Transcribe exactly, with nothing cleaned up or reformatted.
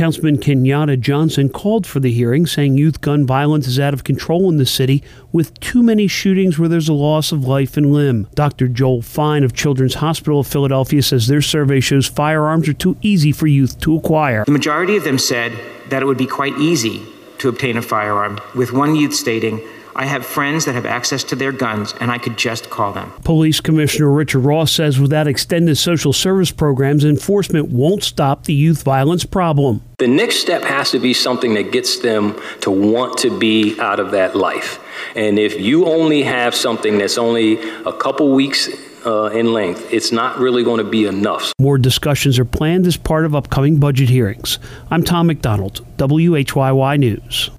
Councilman Kenyatta Johnson called for the hearing, saying youth gun violence is out of control in the city with too many shootings where there's a loss of life and limb. Doctor Joel Fine of Children's Hospital of Philadelphia says their survey shows firearms are too easy for youth to acquire. The majority of them said that it would be quite easy to obtain a firearm, with one youth stating, "I have friends that have access to their guns, and I could just call them." Police Commissioner Richard Ross says without extended social service programs, enforcement won't stop the youth violence problem. The next step has to be something that gets them to want to be out of that life. And if you only have something that's only a couple weeks uh, in length, it's not really going to be enough. More discussions are planned as part of upcoming budget hearings. I'm Tom McDonald, W H Y Y News.